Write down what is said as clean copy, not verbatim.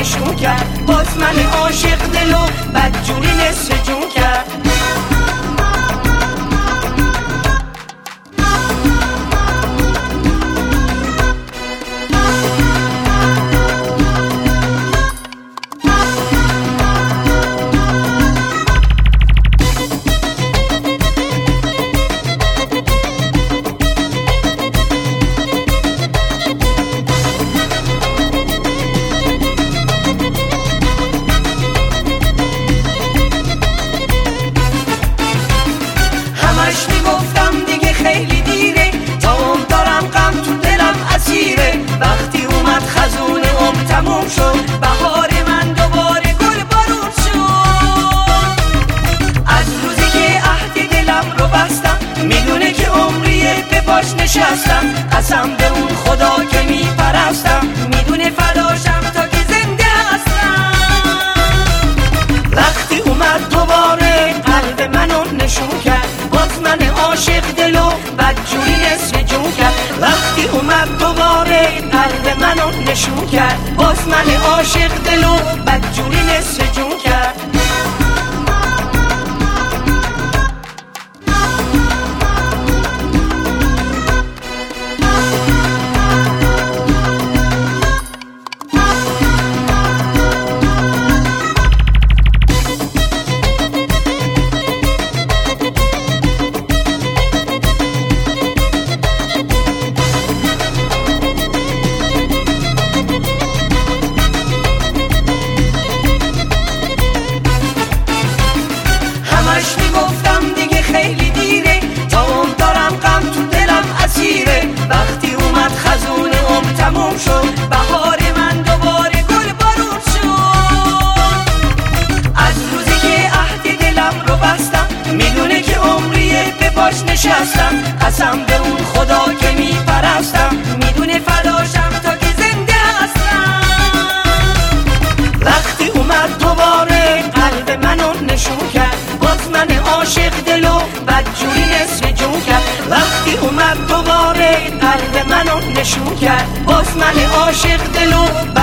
نشون کرد، باز من عاشق دلو بدجوری نصف جون کرد. میگفتم دیگه خیلی دیره، تا اون دارم غم تو دلم اسیره. وقتی اومد خزون تموم شد، بهار من دوباره گل بارون شد. از روزی که عهد دلم رو بستم، میدونه که عمریه به پاش نشستم. قسم به اون خدا که میپرستم، میدونه فداشم تا که زنده هستم. وقتی اومد دوباره قلب منو نشون کرد، باز من عاشق دلو بدجوری نصف جون کرد. وقتی اومد دوباره قلب منو نشون کرد، باز من عاشق دلو بدجوری نصف جون کرد. میگفتم دیگه خیلی دیره، تا اون دارم غم تو دلم اسیره. وقتی اومد خزون تموم شد، بهار من دوباره گل بارون شد. از روزی که عهد دلم رو بستم، میدونه که عمریه به پاش نشستم. قسم به اون خدا که میپرستم، میدونه فداشم تا که زنده هستم. وقتی اومد دوباره قلب منو نشون کرد، باز من عاشق دلو بدجوری نصف جون کرد. وقتی اومد دوباره قلب منو نشون کرد، باز من عاشق دلو